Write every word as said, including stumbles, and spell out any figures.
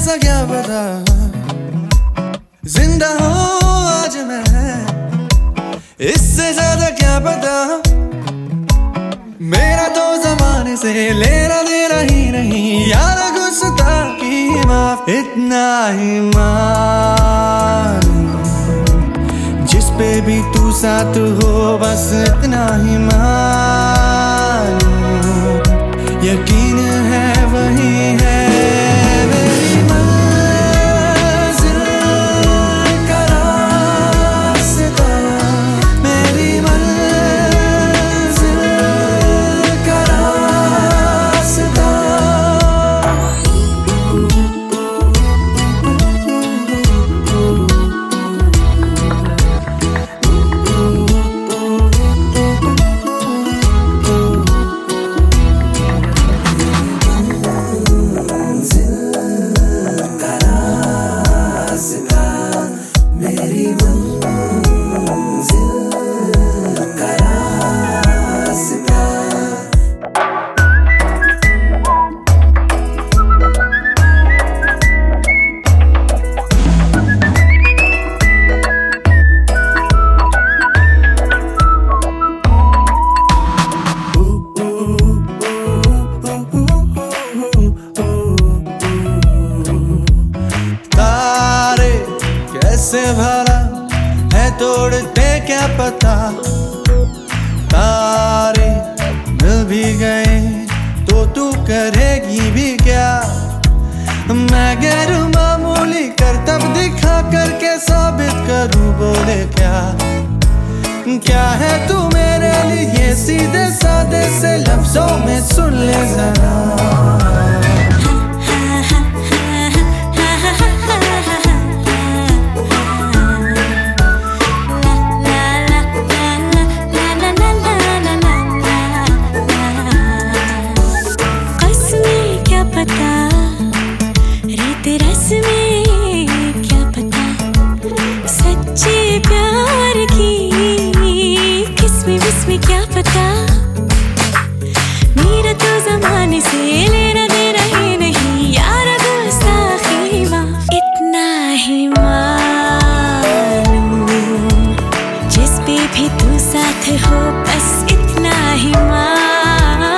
ऐसा क्या पता जिंदा हो आज मैं, इससे ज्यादा क्या पता। मेरा तो जमाने से लेना देना ही नहीं, यार गुस्ताखी माफ इतना ही मान, जिस पे भी तू साथ हो बस इतना ही मान। यकीन है वही है मेरी मंजिल का रास्ता, मेरी मंजिल का रास्ता। कैसे भला है तोड़ते क्या पता, तारे मिल भी गए तो तू करेगी भी क्या। मैं गैर मामूली करतब दिखा करके साबित करूं बोले क्या। क्या है तू मेरे लिए सीधे सादे से लफ्जों में सुन ले जरा। इसमें क्या पता, मेरा तो जमाने से लेना देना ही नहीं, यार गुस्ताखी माफ इतना ही मालूम, जिस पे भी तू साथ हो बस इतना ही मान।